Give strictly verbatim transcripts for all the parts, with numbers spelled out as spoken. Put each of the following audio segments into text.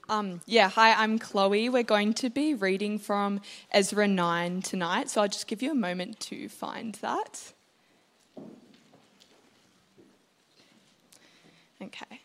Um, yeah, hi, I'm Chloe. We're going to be reading from Ezra nine tonight, so I'll just give you a moment to find that. Okay.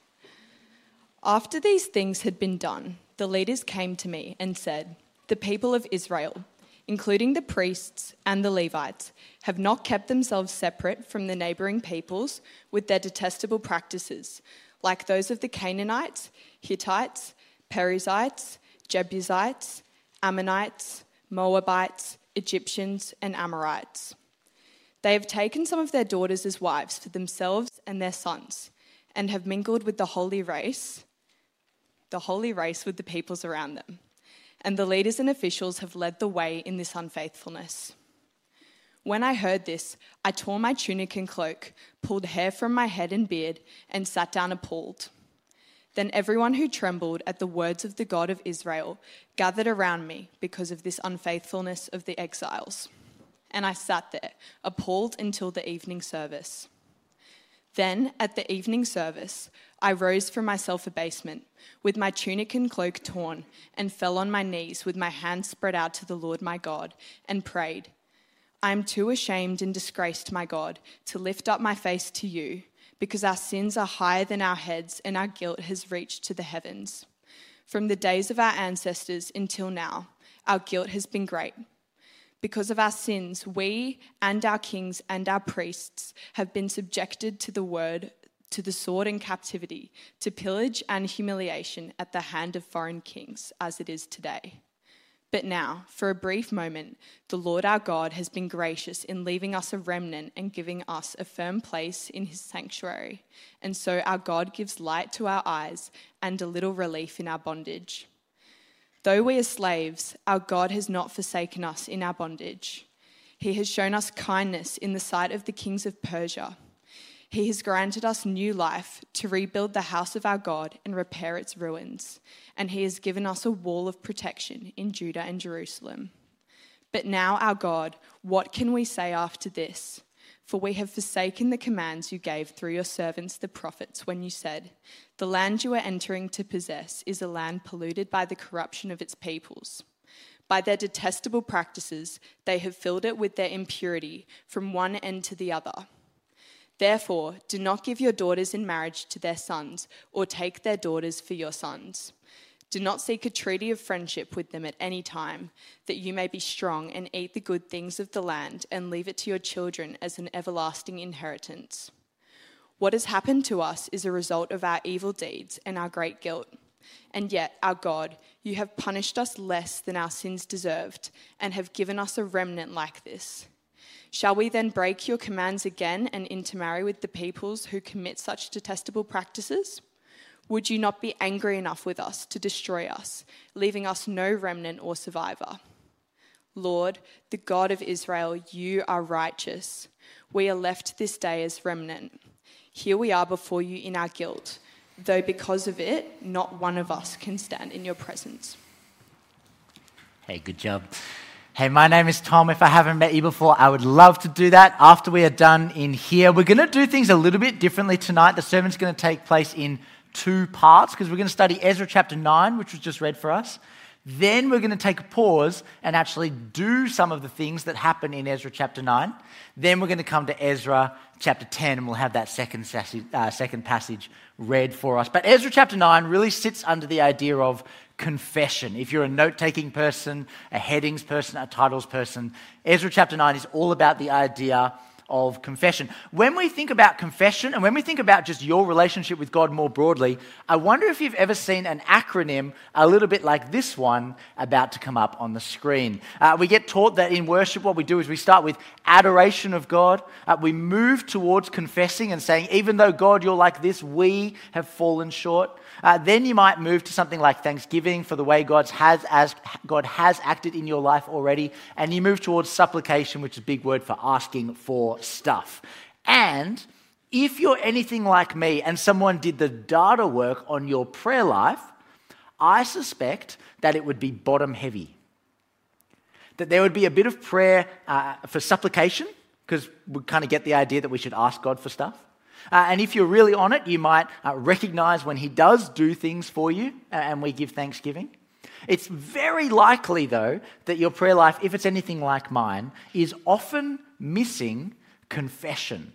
After these things had been done, the leaders came to me and said, "The people of Israel, including the priests and the Levites, have not kept themselves separate from the neighbouring peoples with their detestable practices, like those of the Canaanites, Hittites, Perizzites, Jebusites, Ammonites, Moabites, Egyptians, and Amorites. They have taken some of their daughters as wives for themselves and their sons, and have mingled with the holy race, the holy race with the peoples around them. And the leaders and officials have led the way in this unfaithfulness." When I heard this, I tore my tunic and cloak, pulled hair from my head and beard, and sat down appalled. Then everyone who trembled at the words of the God of Israel gathered around me because of this unfaithfulness of the exiles. And I sat there, appalled until the evening service. Then, at the evening service, I rose from my self-abasement, with my tunic and cloak torn, and fell on my knees with my hands spread out to the Lord my God, and prayed, "I am too ashamed and disgraced, my God, to lift up my face to you, because our sins are higher than our heads and our guilt has reached to the heavens. From the days of our ancestors until now, our guilt has been great. Because of our sins, we and our kings and our priests have been subjected to the word, to the sword and captivity, to pillage and humiliation at the hand of foreign kings, as it is today. But now, for a brief moment, the Lord our God has been gracious in leaving us a remnant and giving us a firm place in his sanctuary. And so our God gives light to our eyes and a little relief in our bondage. Though we are slaves, our God has not forsaken us in our bondage. He has shown us kindness in the sight of the kings of Persia. He has granted us new life to rebuild the house of our God and repair its ruins, and he has given us a wall of protection in Judah and Jerusalem. But now, our God, what can we say after this? For we have forsaken the commands you gave through your servants the prophets when you said, 'The land you are entering to possess is a land polluted by the corruption of its peoples. By their detestable practices, they have filled it with their impurity from one end to the other. Therefore, do not give your daughters in marriage to their sons, or take their daughters for your sons. Do not seek a treaty of friendship with them at any time, that you may be strong and eat the good things of the land and leave it to your children as an everlasting inheritance. What has happened to us is a result of our evil deeds and our great guilt. And yet, our God, you have punished us less than our sins deserved and have given us a remnant like this. Shall we then break your commands again and intermarry with the peoples who commit such detestable practices? Would you not be angry enough with us to destroy us, leaving us no remnant or survivor? Lord, the God of Israel, you are righteous. We are left this day as remnant. Here we are before you in our guilt, though because of it, not one of us can stand in your presence." Hey, good job. Hey, my name is Tom. If I haven't met you before, I would love to do that after we are done in here. We're going to do things a little bit differently tonight. The sermon's going to take place in two parts because we're going to study Ezra chapter nine, which was just read for us. Then we're going to take a pause and actually do some of the things that happen in Ezra chapter nine. Then we're going to come to Ezra chapter ten and we'll have that second, uh, second passage read for us. But Ezra chapter nine really sits under the idea of confession. If you're a note-taking person, a headings person, a titles person, Ezra chapter nine is all about the idea of confession. When we think about confession and when we think about just your relationship with God more broadly, I wonder if you've ever seen an acronym a little bit like this one about to come up on the screen. Uh, we get taught that in worship what we do is we start with adoration of God. Uh, we move towards confessing and saying, even though God, you're like this, we have fallen short. Uh, then you might move to something like thanksgiving for the way God has, as God has acted in your life already. And you move towards supplication, which is a big word for asking for stuff. And if you're anything like me and someone did the data work on your prayer life, I suspect that it would be bottom heavy. That there would be a bit of prayer uh, for supplication, because we kind of get the idea that we should ask God for stuff. Uh, and if you're really on it, you might uh, recognize when he does do things for you uh, and we give thanksgiving. It's very likely, though, that your prayer life, if it's anything like mine, is often missing confession.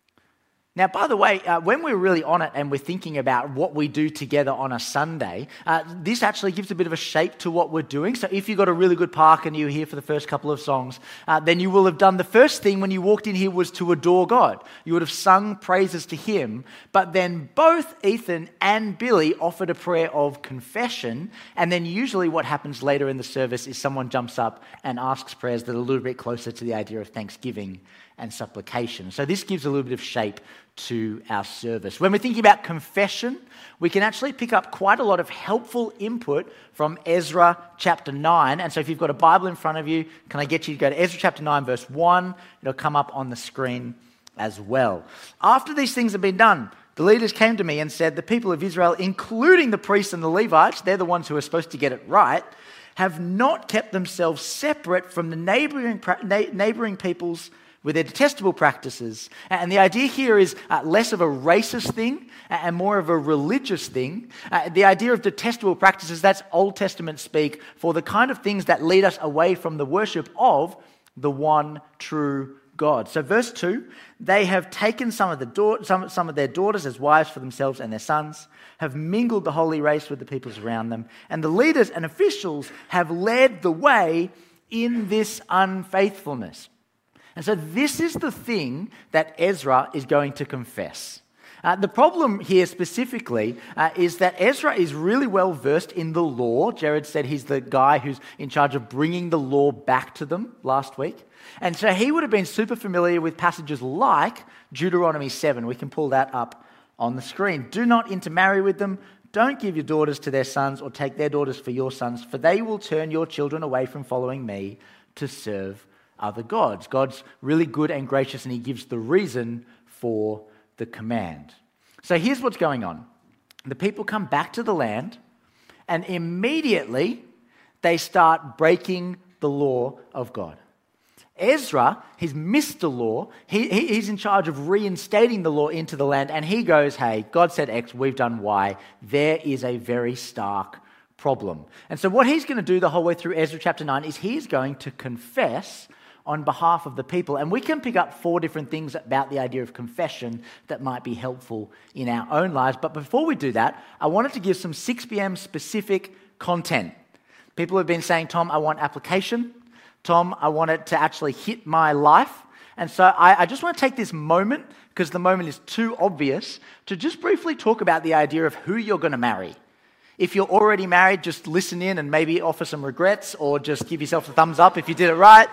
Now, by the way, uh, when we're really on it and we're thinking about what we do together on a Sunday, uh, this actually gives a bit of a shape to what we're doing. So if you've got a really good park and you're here for the first couple of songs, uh, then you will have done the first thing when you walked in here was to adore God. You would have sung praises to him, but then both Ethan and Billy offered a prayer of confession, and then usually what happens later in the service is someone jumps up and asks prayers that are a little bit closer to the idea of thanksgiving and supplication. So this gives a little bit of shape to our service. When we're thinking about confession, we can actually pick up quite a lot of helpful input from Ezra chapter nine. And so if you've got a Bible in front of you, can I get you to go to Ezra chapter nine, verse one? It'll come up on the screen as well. After these things have been done, the leaders came to me and said, the people of Israel, including the priests and the Levites, they're the ones who are supposed to get it right, have not kept themselves separate from the neighboring, neighboring peoples with their detestable practices. And the idea here is uh, less of a racist thing and more of a religious thing. Uh, the idea of detestable practices, that's Old Testament speak for the kind of things that lead us away from the worship of the one true God. So verse two, they have taken some of, the da- some, some of their daughters as wives for themselves and their sons, have mingled the holy race with the peoples around them, and the leaders and officials have led the way in this unfaithfulness. And so this is the thing that Ezra is going to confess. Uh, the problem here specifically uh, is that Ezra is really well versed in the law. Jared said he's the guy who's in charge of bringing the law back to them last week. And so he would have been super familiar with passages like Deuteronomy seven. We can pull that up on the screen. Do not intermarry with them. Don't give your daughters to their sons or take their daughters for your sons, for they will turn your children away from following me to serve other gods. God's really good and gracious, and he gives the reason for the command. So here's what's going on. The people come back to the land, and immediately they start breaking the law of God. Ezra, he's missed the law. He, he, he's in charge of reinstating the law into the land, and he goes, hey, God said X, we've done Y. There is a very stark problem. And so what he's going to do the whole way through Ezra chapter nine is he's going to confess on behalf of the people. And we can pick up four different things about the idea of confession that might be helpful in our own lives. But before we do that, I wanted to give some six p.m. specific content. People have been saying, Tom, I want application. Tom, I want it to actually hit my life. And so I, I just want to take this moment, because the moment is too obvious, to just briefly talk about the idea of who you're going to marry. If you're already married, just listen in and maybe offer some regrets, or just give yourself a thumbs up if you did it right.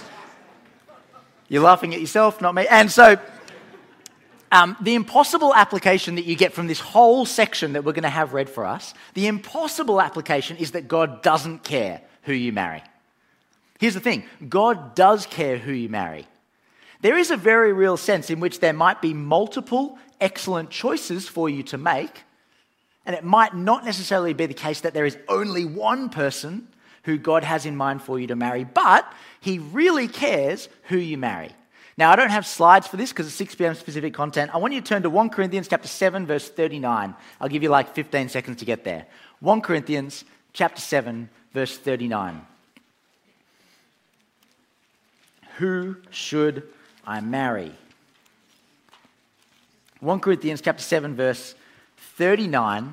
You're laughing at yourself, not me. And so um, the impossible application that you get from this whole section that we're going to have read for us, the impossible application is that God doesn't care who you marry. Here's the thing. God does care who you marry. There is a very real sense in which there might be multiple excellent choices for you to make, and it might not necessarily be the case that there is only one person who God has in mind for you to marry, but he really cares who you marry. Now, I don't have slides for this because it's six p.m. specific content. I want you to turn to First Corinthians chapter seven, verse thirty-nine. I'll give you like fifteen seconds to get there. First Corinthians chapter seven, verse thirty-nine. Who should I marry? First Corinthians chapter seven, verse thirty-nine.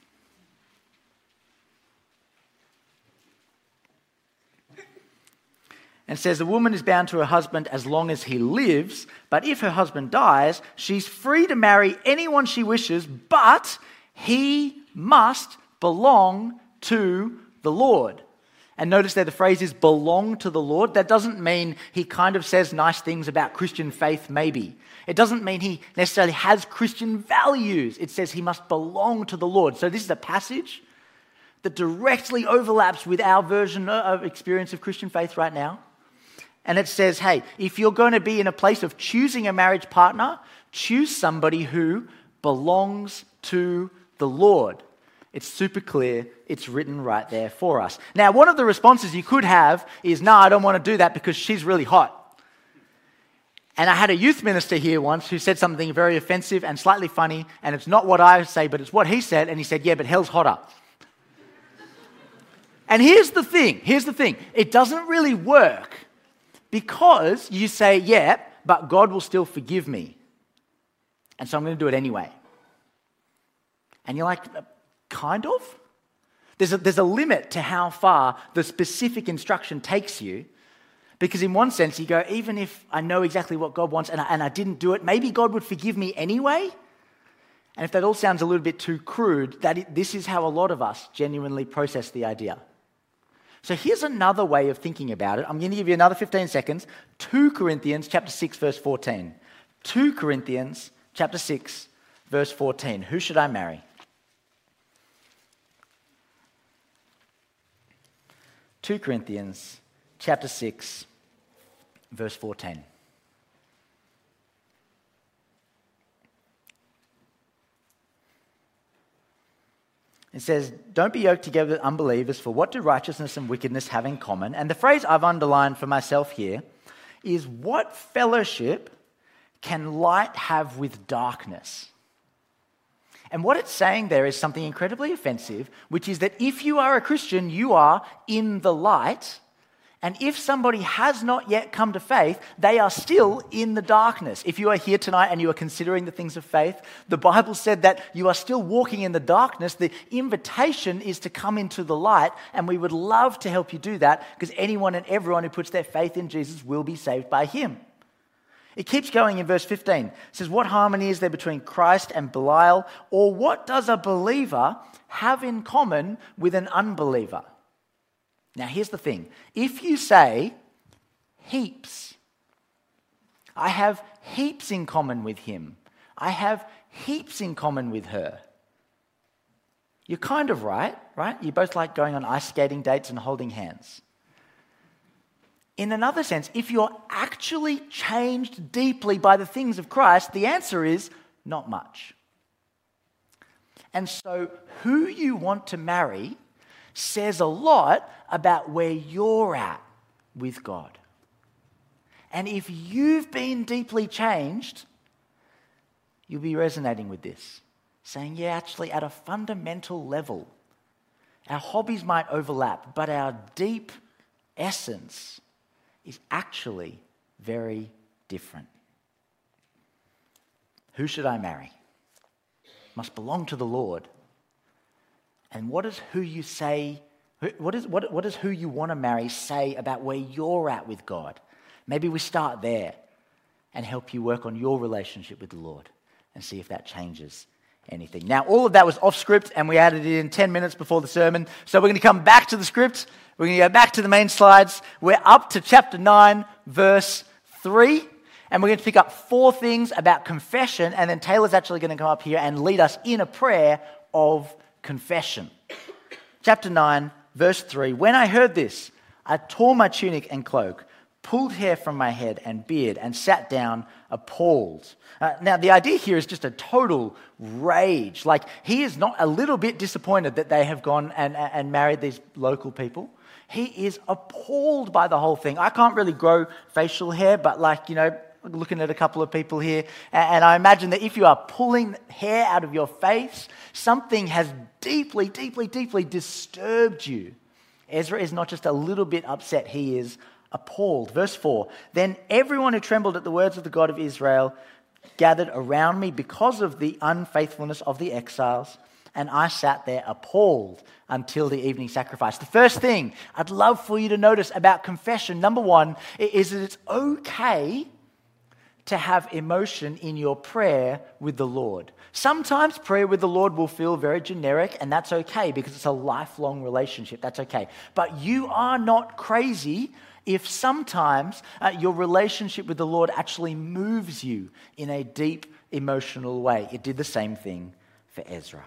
And says, a woman is bound to her husband as long as he lives, but if her husband dies, she's free to marry anyone she wishes, but he must belong to the Lord. And notice there the phrase is belong to the Lord. That doesn't mean he kind of says nice things about Christian faith, maybe. It doesn't mean he necessarily has Christian values. It says he must belong to the Lord. So this is a passage that directly overlaps with our version of experience of Christian faith right now. And it says, hey, if you're going to be in a place of choosing a marriage partner, choose somebody who belongs to the Lord. It's super clear. It's written right there for us. Now, one of the responses you could have is, no, I don't want to do that because she's really hot. And I had a youth minister here once who said something very offensive and slightly funny, and it's not what I say, but it's what he said, and he said, yeah, but hell's hotter. And here's the thing, here's the thing. It doesn't really work because you say, yeah, but God will still forgive me. And so I'm going to do it anyway. And you're like, kind of? There's a, there's a limit to how far the specific instruction takes you. Because in one sense, you go, even if I know exactly what God wants and I, and I didn't do it, maybe God would forgive me anyway. And if that all sounds a little bit too crude, that it, this is how a lot of us genuinely process the idea. So here's another way of thinking about it. I'm going to give you another fifteen seconds. Second Corinthians chapter six, verse fourteen. Second Corinthians chapter six, verse fourteen. Who should I marry? Second Corinthians chapter six, verse fourteen. It says, don't be yoked together with unbelievers, for what do righteousness and wickedness have in common? And the phrase I've underlined for myself here is, what fellowship can light have with darkness? And what it's saying there is something incredibly offensive, which is that if you are a Christian, you are in the light. And if somebody has not yet come to faith, they are still in the darkness. If you are here tonight and you are considering the things of faith, the Bible said that you are still walking in the darkness. The invitation is to come into the light, and we would love to help you do that because anyone and everyone who puts their faith in Jesus will be saved by him. It keeps going in verse fifteen. It says, what harmony is there between Christ and Belial? Or what does a believer have in common with an unbeliever? Now, here's the thing. If you say, heaps, I have heaps in common with him, I have heaps in common with her, you're kind of right, right? You both like going on ice skating dates and holding hands. In another sense, if you're actually changed deeply by the things of Christ, the answer is not much. And so, who you want to marry says a lot about where you're at with God. And if you've been deeply changed, you'll be resonating with this, saying, yeah, actually, at a fundamental level, our hobbies might overlap, but our deep essence is actually very different. Who should I marry? Must belong to the Lord. And what does who you say, what, is, what, what does who you want to marry say about where you're at with God? Maybe we start there and help you work on your relationship with the Lord and see if that changes anything. Now, all of that was off script and we added it in ten minutes before the sermon. So we're going to come back to the script. We're going to go back to the main slides. We're up to chapter nine, verse three. And we're going to pick up four things about confession. And then Taylor's actually going to come up here and lead us in a prayer of confession. Chapter nine, verse three. When I heard this, I tore my tunic and cloak, pulled hair from my head and beard, and sat down appalled. Uh, now, the idea here is just a total rage. Like, he is not a little bit disappointed that they have gone and, and married these local people. He is appalled by the whole thing. I can't really grow facial hair, but like, you know, looking at a couple of people here, and I imagine that if you are pulling hair out of your face, something has deeply, deeply, deeply disturbed you. Ezra is not just a little bit upset, he is appalled. Verse four, then everyone who trembled at the words of the God of Israel gathered around me because of the unfaithfulness of the exiles, and I sat there appalled until the evening sacrifice. The first thing I'd love for you to notice about confession, number one, is that it's okay to have emotion in your prayer with the Lord. Sometimes prayer with the Lord will feel very generic, and that's okay because it's a lifelong relationship. That's okay. But you are not crazy if sometimes uh, your relationship with the Lord actually moves you in a deep emotional way. It did the same thing for Ezra.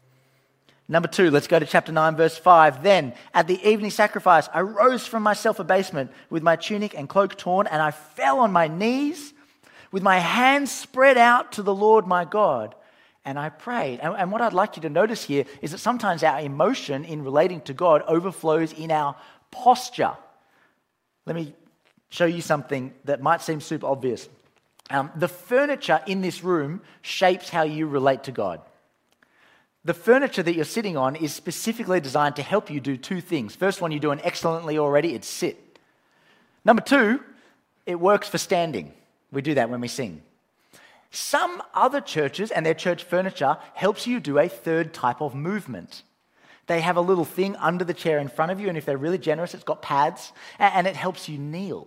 Number two, let's go to chapter nine, verse five. Then, at the evening sacrifice, I rose from my self-abasement with my tunic and cloak torn, and I fell on my knees with my hands spread out to the Lord my God, and I prayed. And, and what I'd like you to notice here is that sometimes our emotion in relating to God overflows in our posture. Let me show you something that might seem super obvious. Um, the furniture in this room shapes how you relate to God. The furniture that you're sitting on is specifically designed to help you do two things. First one, you're doing excellently already, it's sit. Number two, it works for standing. We do that when we sing. Some other churches and their church furniture helps you do a third type of movement. They have a little thing under the chair in front of you, and if they're really generous, it's got pads, and it helps you kneel.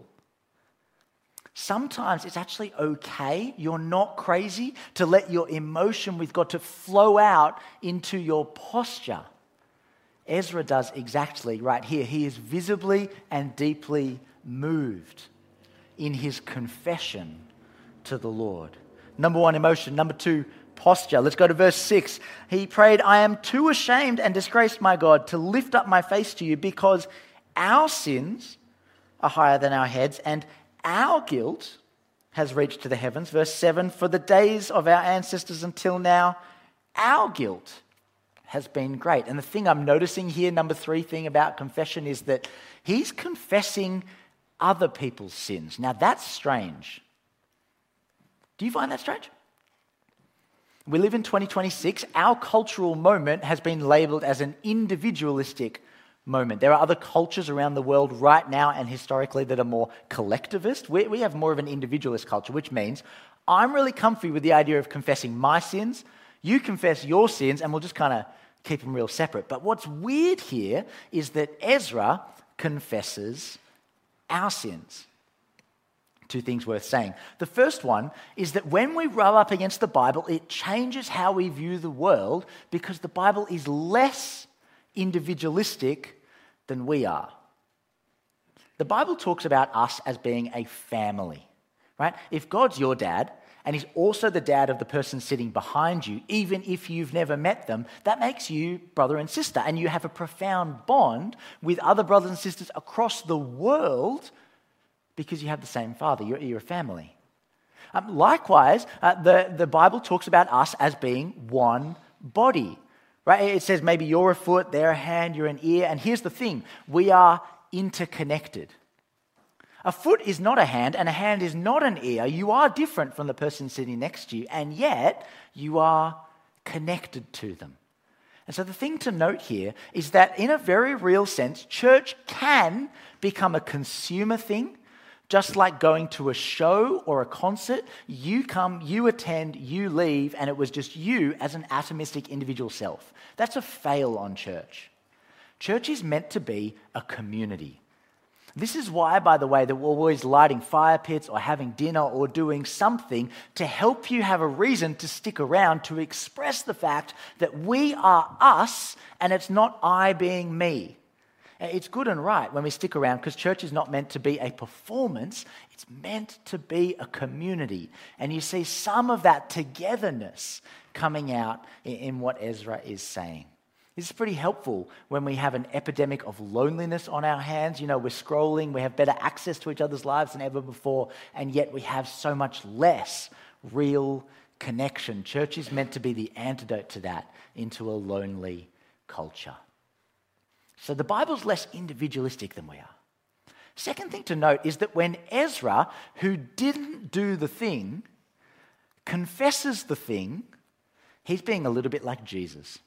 Sometimes it's actually okay, you're not crazy, to let your emotion with God to flow out into your posture. Ezra does exactly right here. He is visibly and deeply moved in his confession to the Lord. Number one, emotion. Number two, posture. Let's go to verse six. He prayed, I am too ashamed and disgraced, my God, to lift up my face to you because our sins are higher than our heads and our guilt has reached to the heavens. Verse seven, for the days of our ancestors until now, our guilt has been great. And the thing I'm noticing here, number three thing about confession, is that he's confessing other people's sins. Now that's strange. Do you find that strange? We live in twenty twenty-six. Our cultural moment has been labeled as an individualistic moment. There are other cultures around the world right now and historically that are more collectivist. We, we have more of an individualist culture, which means I'm really comfy with the idea of confessing my sins. You confess your sins, and we'll just kind of keep them real separate. But what's weird here is that Ezra confesses our sins. Two things worth saying. The first one is that when we rub up against the Bible, it changes how we view the world because the Bible is less individualistic than we are. The Bible talks about us as being a family, right? If God's your dad and he's also the dad of the person sitting behind you, even if you've never met them, that makes you brother and sister, and you have a profound bond with other brothers and sisters across the world because you have the same father. You're, you're a family. Um, likewise, uh, the, the Bible talks about us as being one body. Right? It says maybe you're a foot, they're a hand, you're an ear. And here's the thing, we are interconnected. A foot is not a hand and a hand is not an ear. You are different from the person sitting next to you, and yet you are connected to them. And so the thing to note here is that in a very real sense, church can become a consumer thing. Just like going to a show or a concert, you come, you attend, you leave, and it was just you as an atomistic individual self. That's a fail on church. Church is meant to be a community. This is why, by the way, that we're always lighting fire pits or having dinner or doing something to help you have a reason to stick around to express the fact that we are us and it's not I being me. It's good and right when we stick around because church is not meant to be a performance. It's meant to be a community. And you see some of that togetherness coming out in what Ezra is saying. This is pretty helpful when we have an epidemic of loneliness on our hands. You know, we're scrolling, we have better access to each other's lives than ever before, and yet we have so much less real connection. Church is meant to be the antidote to that into a lonely culture. So the Bible's less individualistic than we are. Second thing to note is that when Ezra, who didn't do the thing, confesses the thing, he's being a little bit like Jesus.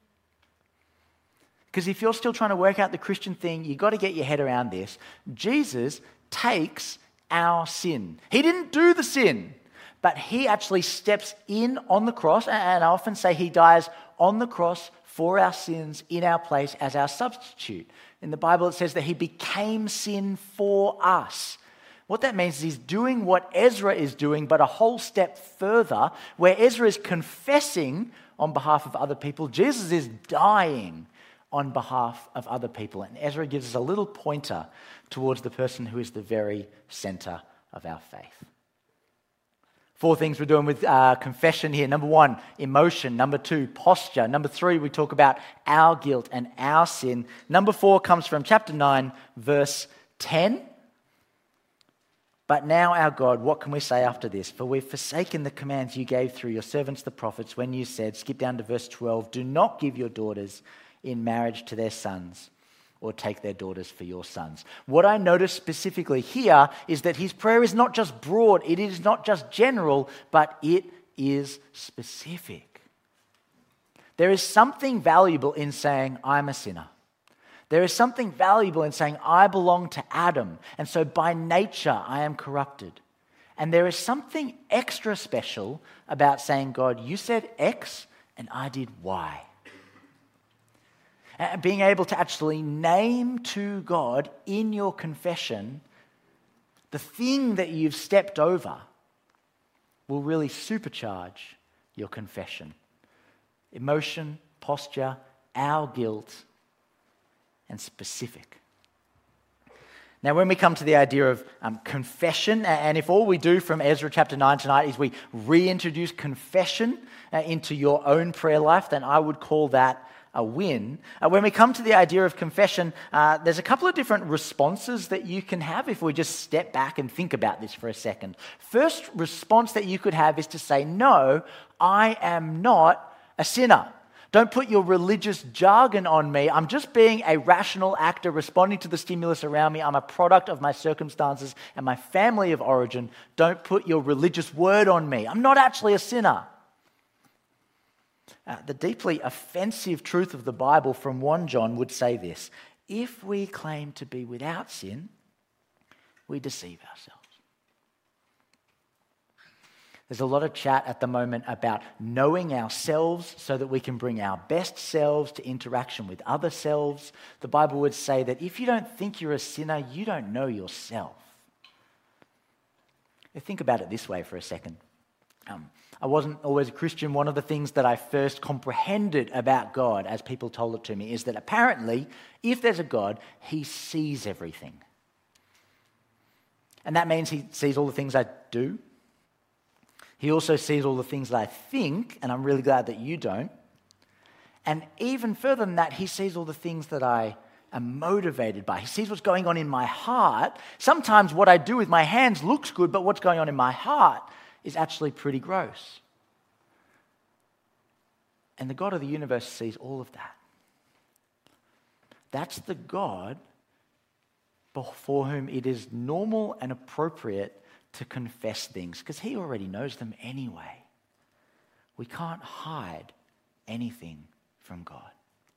Because if you're still trying to work out the Christian thing, you've got to get your head around this. Jesus takes our sin. He didn't do the sin, but he actually steps in on the cross, and I often say he dies on the cross for our sins in our place as our substitute. In the Bible, it says that he became sin for us. What that means is he's doing what Ezra is doing, but a whole step further, where Ezra is confessing on behalf of other people. Jesus is dying on behalf of other people. And Ezra gives us a little pointer towards the person who is the very center of our faith. Four things we're doing with uh, confession here. Number one, emotion. Number two, posture. Number three, we talk about our guilt and our sin. Number four comes from chapter nine, verse ten. But now, our God, what can we say after this? For we've forsaken the commands you gave through your servants, the prophets, when you said, skip down to verse twelve, do not give your daughters in marriage to their sons, or take their daughters for your sons. What I notice specifically here is that his prayer is not just broad, it is not just general, but it is specific. There is something valuable in saying, I'm a sinner. There is something valuable in saying, I belong to Adam, and so by nature I am corrupted. And there is something extra special about saying, God, you said X and I did Y. And being able to actually name to God in your confession the thing that you've stepped over will really supercharge your confession. Emotion, posture, our guilt, and specific. Now, when we come to the idea of um, confession, and if all we do from Ezra chapter nine tonight is we reintroduce confession uh, into your own prayer life, then I would call that a win. Uh, when we come to the idea of confession, uh, there's a couple of different responses that you can have if we just step back and think about this for a second. First response that you could have is to say, no, I am not a sinner. Don't put your religious jargon on me. I'm just being a rational actor responding to the stimulus around me. I'm a product of my circumstances and my family of origin. Don't put your religious word on me. I'm not actually a sinner. Uh, the deeply offensive truth of the Bible from First John would say this: if we claim to be without sin, we deceive ourselves. There's a lot of chat at the moment about knowing ourselves so that we can bring our best selves to interaction with other selves. The Bible would say that if you don't think you're a sinner, you don't know yourself. Think about it this way for a second. Um, I wasn't always a Christian. One of the things that I first comprehended about God, as people told it to me, is that apparently, if there's a God, he sees everything. And that means he sees all the things I do. He also sees all the things that I think, and I'm really glad that you don't. And even further than that, he sees all the things that I am motivated by. He sees what's going on in my heart. Sometimes what I do with my hands looks good, but what's going on in my heart is actually pretty gross. And the God of the universe sees all of that. That's the God for whom it is normal and appropriate to confess things, because he already knows them anyway. We can't hide anything from God.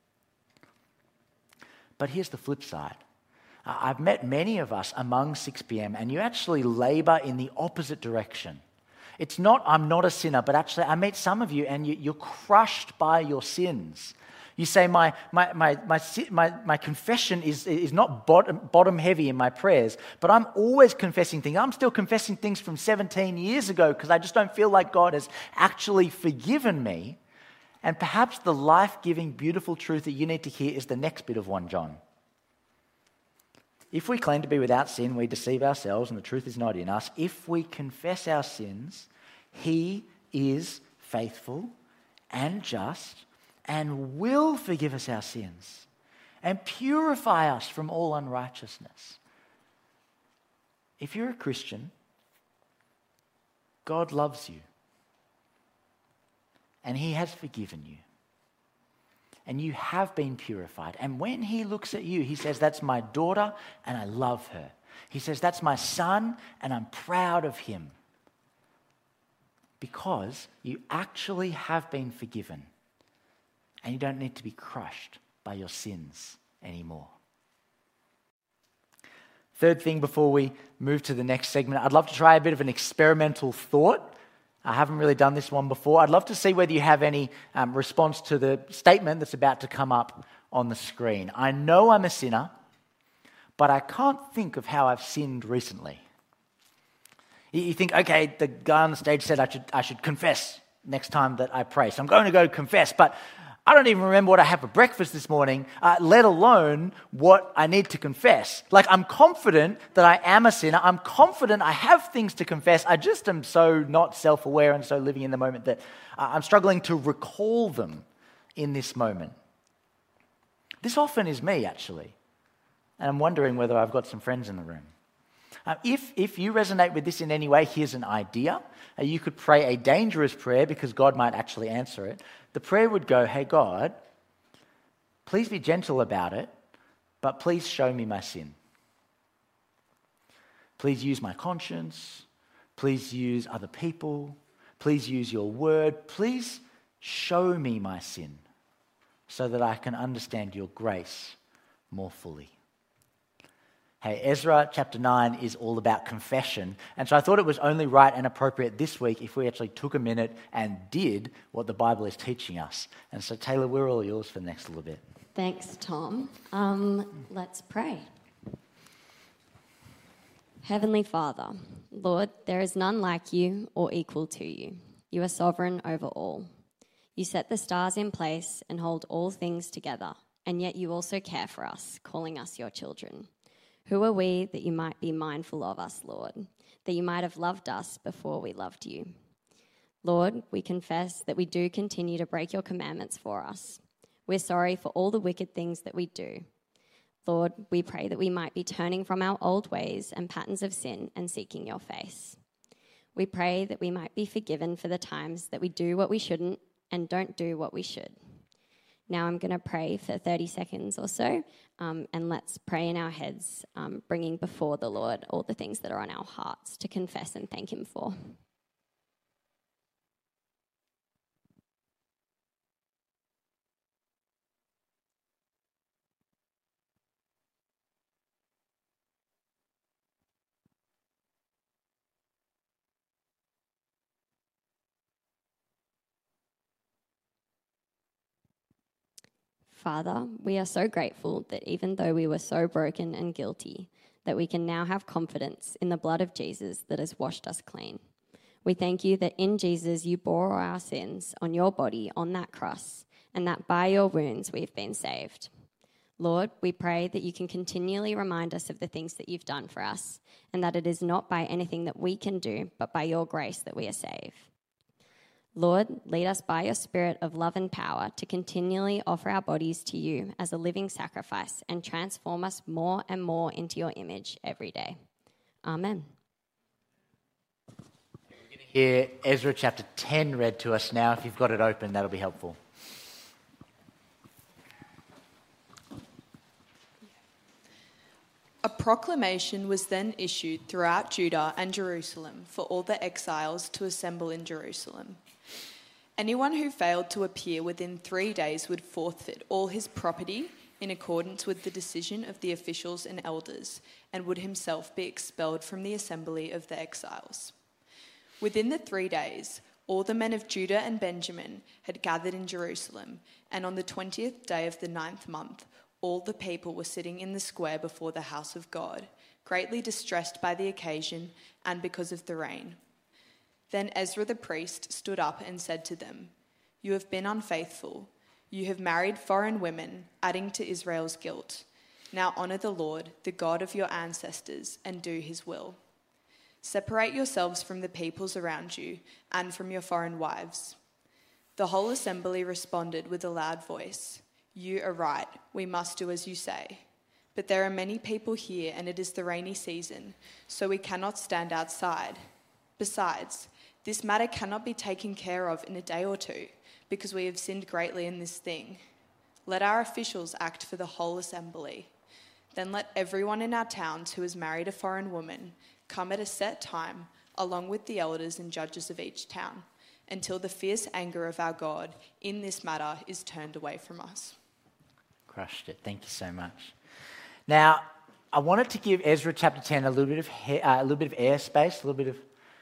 But here's the flip side. I've met many of us among six p.m. and you actually labor in the opposite direction. It's not, I'm not a sinner, but actually I meet some of you and you, you're crushed by your sins. You say, my my my my my, my confession is, is not bottom, bottom heavy in my prayers, but I'm always confessing things. I'm still confessing things from seventeen years ago because I just don't feel like God has actually forgiven me. And perhaps the life-giving, beautiful truth that you need to hear is the next bit of First John. If we claim to be without sin, we deceive ourselves and the truth is not in us. If we confess our sins, he is faithful and just and will forgive us our sins and purify us from all unrighteousness. If you're a Christian, God loves you and he has forgiven you and you have been purified. And when he looks at you, he says, that's my daughter and I love her. He says, that's my son and I'm proud of him, because you actually have been forgiven. And you don't need to be crushed by your sins anymore. Third thing before we move to the next segment, I'd love to try a bit of an experimental thought. I haven't really done this one before. I'd love to see whether you have any um, response to the statement that's about to come up on the screen. I know I'm a sinner, but I can't think of how I've sinned recently. You think, okay, the guy on the stage said I should, I should confess next time that I pray. So I'm going to go confess, but I don't even remember what I had for breakfast this morning, uh, let alone what I need to confess. Like, I'm confident that I am a sinner. I'm confident I have things to confess. I just am so not self-aware and so living in the moment that uh, I'm struggling to recall them in this moment. This often is me, actually. And I'm wondering whether I've got some friends in the room. Uh, if, if you resonate with this in any way, here's an idea. Uh, you could pray a dangerous prayer because God might actually answer it. The prayer would go, hey, God, please be gentle about it, but please show me my sin. Please use my conscience. Please use other people. Please use your word. Please show me my sin so that I can understand your grace more fully. Hey, Ezra chapter nine is all about confession, and so I thought it was only right and appropriate this week if we actually took a minute and did what the Bible is teaching us. And so, Taylor, we're all yours for the next little bit. Thanks, Tom. Um, let's pray. Heavenly Father, Lord, there is none like you or equal to you. You are sovereign over all. You set the stars in place and hold all things together, and yet you also care for us, calling us your children. Who are we that you might be mindful of us, Lord, that you might have loved us before we loved you? Lord, we confess that we do continue to break your commandments for us. We're sorry for all the wicked things that we do. Lord, we pray that we might be turning from our old ways and patterns of sin and seeking your face. We pray that we might be forgiven for the times that we do what we shouldn't and don't do what we should. Now I'm going to pray for thirty seconds or so, um, and let's pray in our heads, um, bringing before the Lord all the things that are on our hearts to confess and thank him for. Father, we are so grateful that even though we were so broken and guilty, that we can now have confidence in the blood of Jesus that has washed us clean. We thank you that in Jesus you bore our sins on your body on that cross, and that by your wounds we've been saved. Lord, we pray that you can continually remind us of the things that you've done for us, and that it is not by anything that we can do, but by your grace that we are saved. Lord, lead us by your spirit of love and power to continually offer our bodies to you as a living sacrifice and transform us more and more into your image every day. Amen. We're going to hear Ezra chapter ten read to us now. If you've got it open, that'll be helpful. A proclamation was then issued throughout Judah and Jerusalem for all the exiles to assemble in Jerusalem. Anyone who failed to appear within three days would forfeit all his property in accordance with the decision of the officials and elders, and would himself be expelled from the assembly of the exiles. Within the three days, all the men of Judah and Benjamin had gathered in Jerusalem, and on the twentieth day of the ninth month, all the people were sitting in the square before the house of God, greatly distressed by the occasion and because of the rain. Then Ezra the priest stood up and said to them, "You have been unfaithful. You have married foreign women, adding to Israel's guilt. Now honor the Lord, the God of your ancestors, and do his will. Separate yourselves from the peoples around you and from your foreign wives." The whole assembly responded with a loud voice, "You are right, we must do as you say. But there are many people here, and it is the rainy season, so we cannot stand outside. Besides, this matter cannot be taken care of in a day or two, because we have sinned greatly in this thing. Let our officials act for the whole assembly. Then let everyone in our towns who has married a foreign woman come at a set time, along with the elders and judges of each town, until the fierce anger of our God in this matter is turned away from us." Crushed it. Thank you so much. Now, I wanted to give Ezra chapter ten a little bit of he- uh, a little bit of airspace, a little bit of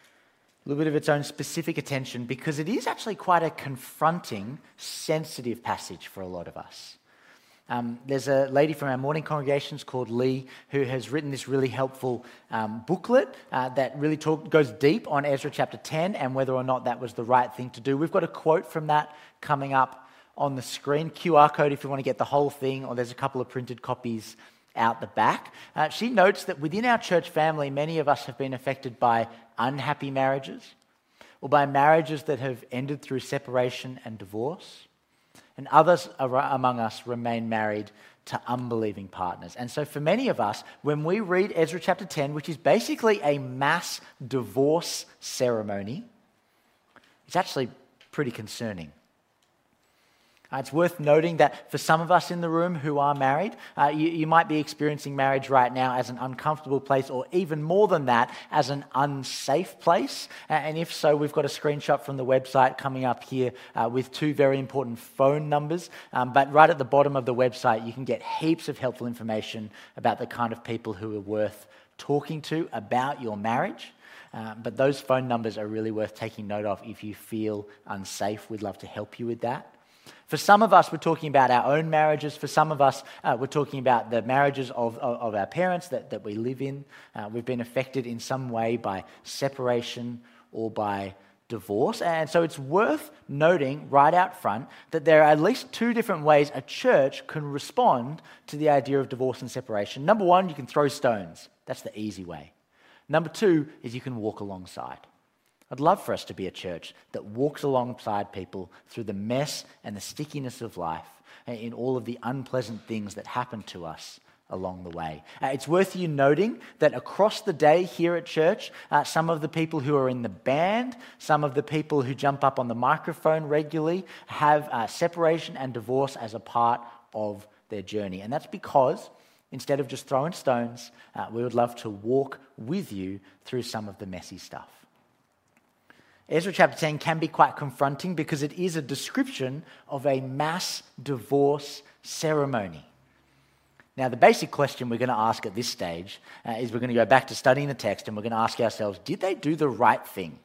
a little bit of its own specific attention, because it is actually quite a confronting, sensitive passage for a lot of us. Um, there's a lady from our morning congregations called Lee who has written this really helpful um, booklet uh, that really talk, goes deep on Ezra chapter ten and whether or not that was the right thing to do. We've got a quote from that coming up on the screen, Q R code if you want to get the whole thing, or there's a couple of printed copies out the back. Uh, she notes that within our church family, many of us have been affected by unhappy marriages or by marriages that have ended through separation and divorce. And others among us remain married to unbelieving partners. And so for many of us, when we read Ezra chapter ten, which is basically a mass divorce ceremony, it's actually pretty concerning. Uh, it's worth noting that for some of us in the room who are married, uh, you, you might be experiencing marriage right now as an uncomfortable place, or even more than that, as an unsafe place. Uh, and if so, we've got a screenshot from the website coming up here uh, with two very important phone numbers. Um, but right at the bottom of the website, you can get heaps of helpful information about the kind of people who are worth talking to about your marriage. Uh, but those phone numbers are really worth taking note of if you feel unsafe. We'd love to help you with that. For some of us, we're talking about our own marriages. For some of us, uh, we're talking about the marriages of, of, of our parents that, that we live in. Uh, we've been affected in some way by separation or by divorce. And so it's worth noting right out front that there are at least two different ways a church can respond to the idea of divorce and separation. Number one, you can throw stones. That's the easy way. Number two is you can walk alongside. I'd love for us to be a church that walks alongside people through the mess and the stickiness of life and in all of the unpleasant things that happen to us along the way. Uh, it's worth you noting that across the day here at church, uh, some of the people who are in the band, some of the people who jump up on the microphone regularly have uh, separation and divorce as a part of their journey. And that's because instead of just throwing stones, uh, we would love to walk with you through some of the messy stuff. Ezra chapter ten can be quite confronting because it is a description of a mass divorce ceremony. Now, the basic question we're going to ask at this stage uh, is we're going to go back to studying the text and we're going to ask ourselves, did they do the right thing?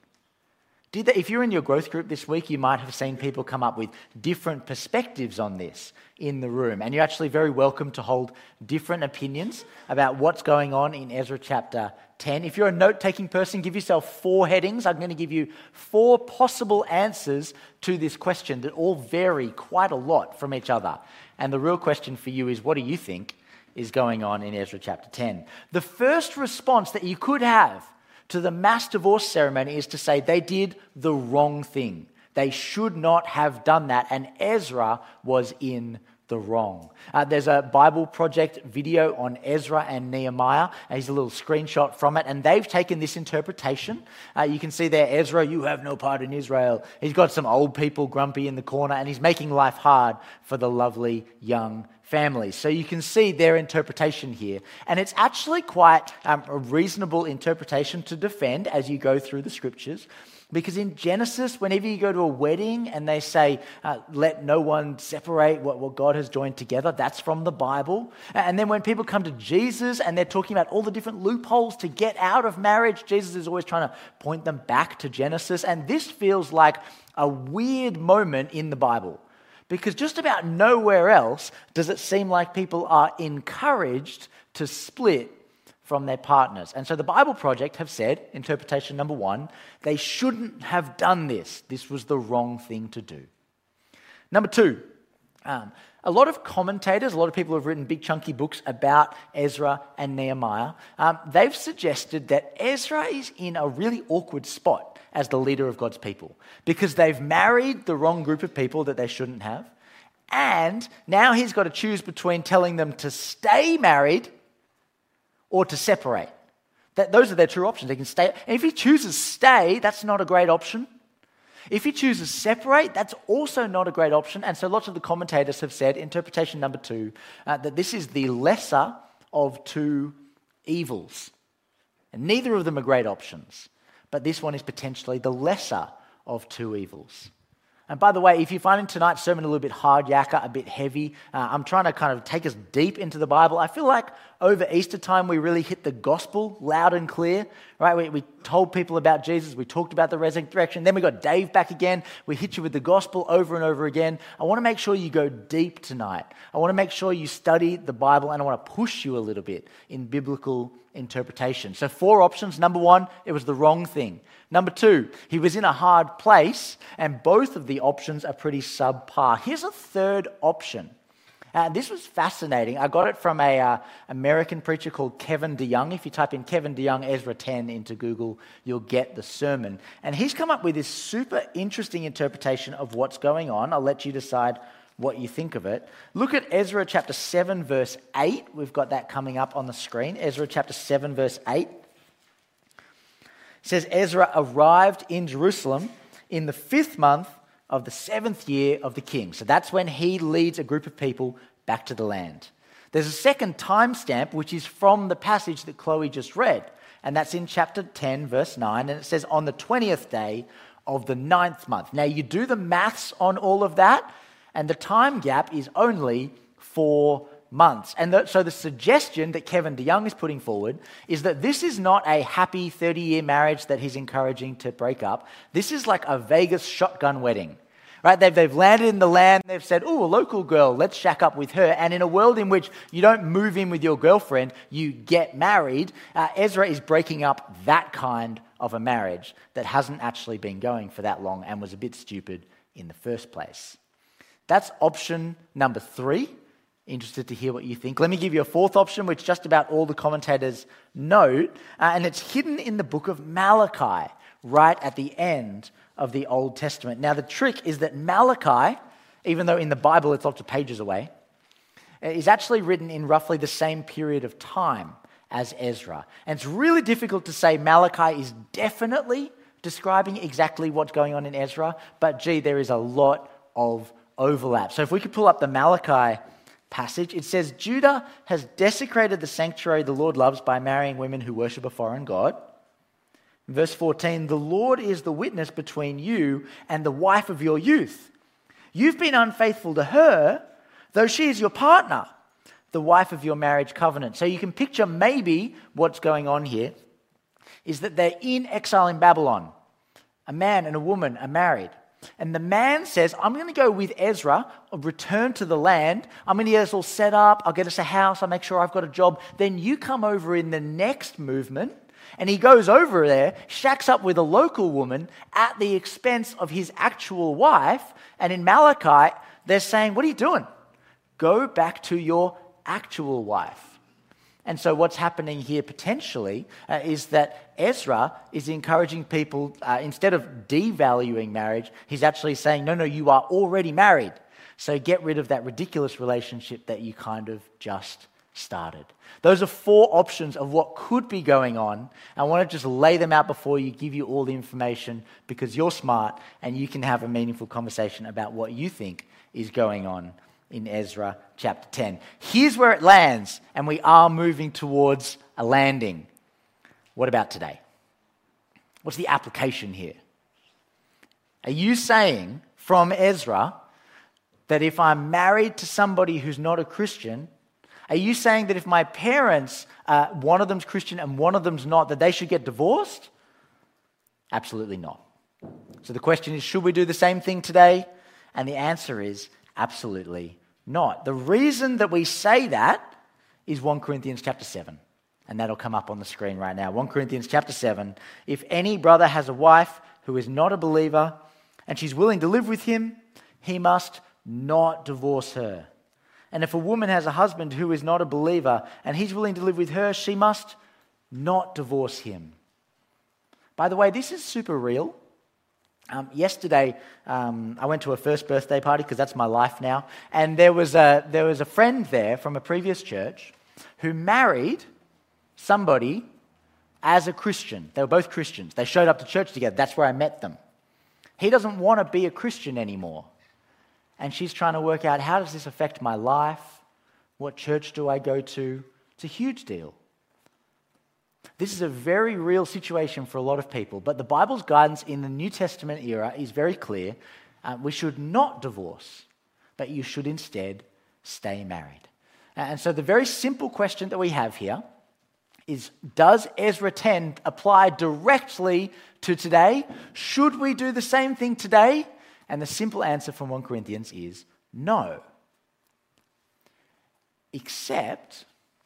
Did they, if you're in your growth group this week, you might have seen people come up with different perspectives on this in the room. And you're actually very welcome to hold different opinions about what's going on in Ezra chapter ten. If you're a note-taking person, give yourself four headings. I'm going to give you four possible answers to this question that all vary quite a lot from each other. And the real question for you is, what do you think is going on in Ezra chapter ten? The first response that you could have to the mass divorce ceremony is to say they did the wrong thing. They should not have done that, and Ezra was in the wrong. Uh, there's a Bible Project video on Ezra and Nehemiah. And here's a little screenshot from it, and they've taken this interpretation. Uh, you can see there, Ezra, you have no part in Israel. He's got some old people grumpy in the corner, and he's making life hard for the lovely young families. So you can see their interpretation here. And it's actually quite um, a reasonable interpretation to defend as you go through the scriptures. Because in Genesis, whenever you go to a wedding and they say, uh, let no one separate what, what God has joined together, that's from the Bible. And then when people come to Jesus and they're talking about all the different loopholes to get out of marriage, Jesus is always trying to point them back to Genesis. And this feels like a weird moment in the Bible. Because just about nowhere else does it seem like people are encouraged to split from their partners. And so the Bible Project have said, interpretation number one, they shouldn't have done this. This was the wrong thing to do. Number two, um, a lot of commentators, a lot of people who have written big chunky books about Ezra and Nehemiah, um, they've suggested that Ezra is in a really awkward spot as the leader of God's people because they've married the wrong group of people that they shouldn't have. And now he's got to choose between telling them to stay married or to separate. That, those are their two options. They can stay. And if he chooses stay, that's not a great option. If he chooses separate, that's also not a great option. And so lots of the commentators have said, interpretation number two, uh, that this is the lesser of two evils. And neither of them are great options. But this one is potentially the lesser of two evils. And by the way, if you're finding tonight's sermon a little bit hard yakka, a bit heavy, uh, I'm trying to kind of take us deep into the Bible. I feel like over Easter time, we really hit the gospel loud and clear, right? We, we told people about Jesus. We talked about the resurrection. Then we got Dave back again. We hit you with the gospel over and over again. I want to make sure you go deep tonight. I want to make sure you study the Bible, and I want to push you a little bit in biblical interpretation. So four options. Number one, it was the wrong thing. Number two, he was in a hard place, and both of the options are pretty subpar. Here's a third option. Uh, this was fascinating. I got it from a uh, American preacher called Kevin DeYoung. If you type in Kevin DeYoung Ezra ten into Google, you'll get the sermon. And he's come up with this super interesting interpretation of what's going on. I'll let you decide what you think of it. Look at Ezra chapter seven, verse eight. We've got that coming up on the screen. Ezra chapter seven, verse eight. It says, Ezra arrived in Jerusalem in the fifth month of the seventh year of the king. So that's when he leads a group of people back to the land. There's a second timestamp, which is from the passage that Chloe just read. And that's in chapter ten, verse nine. And it says, on the twentieth day of the ninth month. Now, you do the maths on all of that, and the time gap is only four months. And the, so the suggestion that Kevin DeYoung is putting forward is that this is not a happy thirty-year marriage that he's encouraging to break up. This is like a Vegas shotgun wedding. Right? They've, they've landed in the land, they've said, oh, a local girl, let's shack up with her. And in a world in which you don't move in with your girlfriend, you get married, uh, Ezra is breaking up that kind of a marriage that hasn't actually been going for that long and was a bit stupid in the first place. That's option number three. Interested to hear what you think. Let me give you a fourth option, which just about all the commentators note, uh, and it's hidden in the book of Malachi, right at the end of the Old Testament. Now, the trick is that Malachi, even though in the Bible it's lots of pages away, is actually written in roughly the same period of time as Ezra. And it's really difficult to say Malachi is definitely describing exactly what's going on in Ezra, but gee, there is a lot of overlap. So if we could pull up the Malachi passage, it says, Judah has desecrated the sanctuary the Lord loves by marrying women who worship a foreign god. Verse fourteen, the Lord is the witness between you and the wife of your youth. You've been unfaithful to her, though she is your partner, the wife of your marriage covenant. So you can picture maybe what's going on here is that they're in exile in Babylon. A man and a woman are married. And the man says, I'm going to go with Ezra, I'll return to the land. I'm going to get us all set up. I'll get us a house. I'll make sure I've got a job. Then you come over in the next movement. And he goes over there, shacks up with a local woman at the expense of his actual wife. And in Malachi, they're saying, what are you doing? Go back to your actual wife. And so what's happening here potentially uh, is that Ezra is encouraging people, uh, instead of devaluing marriage, he's actually saying, no, no, you are already married. So get rid of that ridiculous relationship that you kind of just started. Those are four options of what could be going on. I want to just lay them out before you, give you all the information because you're smart and you can have a meaningful conversation about what you think is going on in Ezra chapter ten. Here's where it lands, and we are moving towards a landing. What about today? What's the application here? Are you saying from Ezra that if I'm married to somebody who's not a Christian, are you saying that if my parents, uh, one of them's Christian and one of them's not, that they should get divorced? Absolutely not. So the question is, should we do the same thing today? And the answer is absolutely not. The reason that we say that is First Corinthians chapter seven. And that'll come up on the screen right now. First Corinthians chapter seven. If any brother has a wife who is not a believer and she's willing to live with him, he must not divorce her. And if a woman has a husband who is not a believer and he's willing to live with her, she must not divorce him. By the way, this is super real. Um, yesterday, um, I went to a first birthday party because that's my life now. And there was a there was a friend there from a previous church who married somebody as a Christian. They were both Christians. They showed up to church together. That's where I met them. He doesn't want to be a Christian anymore. And she's trying to work out, how does this affect my life? What church do I go to? It's a huge deal. This is a very real situation for a lot of people, but the Bible's guidance in the New Testament era is very clear. Uh, we should not divorce, but you should instead stay married. And so the very simple question that we have here is, does Ezra ten apply directly to today? Should we do the same thing today? And the simple answer from First Corinthians is no. Except,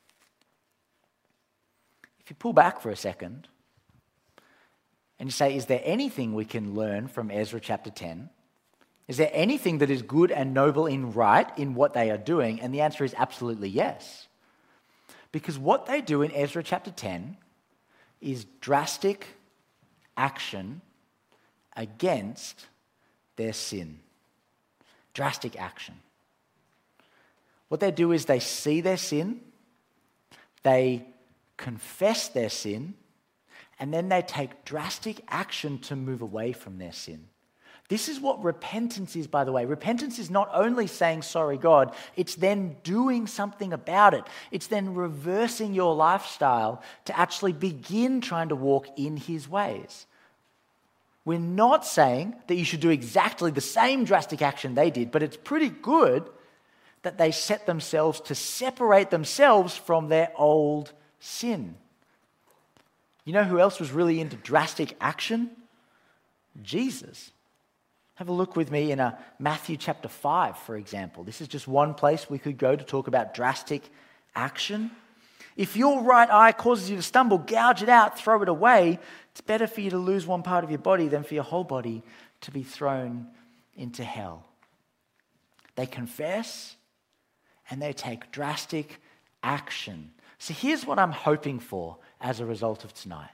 if you pull back for a second and you say, is there anything we can learn from Ezra chapter ten? Is there anything that is good and noble and right in what they are doing? And the answer is absolutely yes. Because what they do in Ezra chapter ten is drastic action against their sin. Drastic action. What they do is they see their sin, they confess their sin, and then they take drastic action to move away from their sin. This is what repentance is, by the way. Repentance is not only saying, sorry, God, it's then doing something about it. It's then reversing your lifestyle to actually begin trying to walk in his ways. We're not saying that you should do exactly the same drastic action they did, but it's pretty good that they set themselves to separate themselves from their old sin. You know who else was really into drastic action? Jesus. Have a look with me in a Matthew chapter five, for example. This is just one place we could go to talk about drastic action. If your right eye causes you to stumble, gouge it out, throw it away. It's better for you to lose one part of your body than for your whole body to be thrown into hell. They confess and they take drastic action. So here's what I'm hoping for as a result of tonight.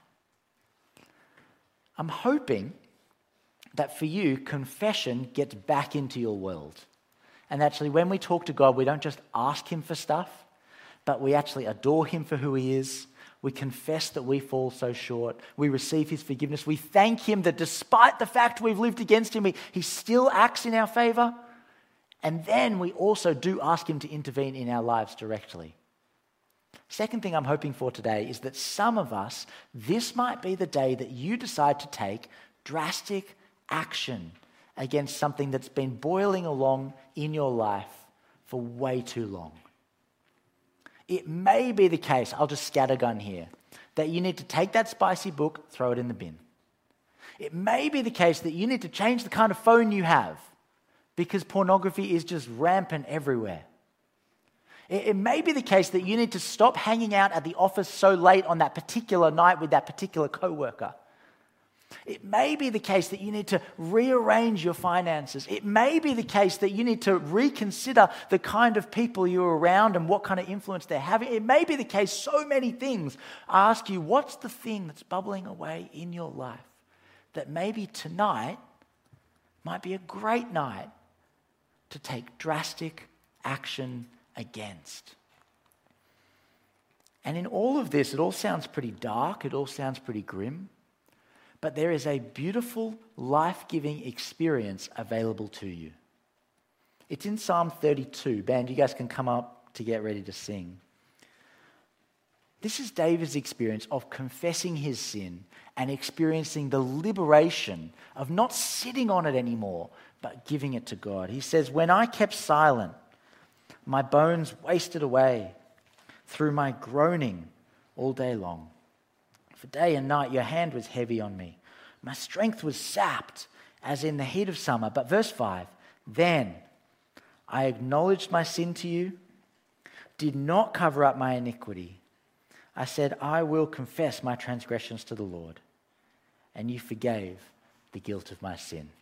I'm hoping that for you, confession gets back into your world. And actually, when we talk to God, we don't just ask him for stuff, but we actually adore him for who he is. We confess that we fall so short. We receive his forgiveness. We thank him that despite the fact we've lived against him, he still acts in our favor. And then we also do ask him to intervene in our lives directly. Second thing I'm hoping for today is that some of us, this might be the day that you decide to take drastic action against something that's been boiling along in your life for way too long. It may be the case, I'll just scattergun here, that you need to take that spicy book, throw it in the bin. It may be the case that you need to change the kind of phone you have because pornography is just rampant everywhere. It, it may be the case that you need to stop hanging out at the office so late on that particular night with that particular coworker. It may be the case that you need to rearrange your finances. It may be the case that you need to reconsider the kind of people you're around and what kind of influence they're having. It may be the case, so many things. I ask you, what's the thing that's bubbling away in your life that maybe tonight might be a great night to take drastic action against? And in all of this, it all sounds pretty dark. It all sounds pretty grim. But there is a beautiful, life-giving experience available to you. It's in Psalm thirty-two. Band, you guys can come up to get ready to sing. This is David's experience of confessing his sin and experiencing the liberation of not sitting on it anymore, but giving it to God. He says, "When I kept silent, my bones wasted away through my groaning all day long. For day and night your hand was heavy on me. My strength was sapped as in the heat of summer." But verse five, "Then I acknowledged my sin to you, did not cover up my iniquity. I said, I will confess my transgressions to the Lord, and you forgave the guilt of my sin."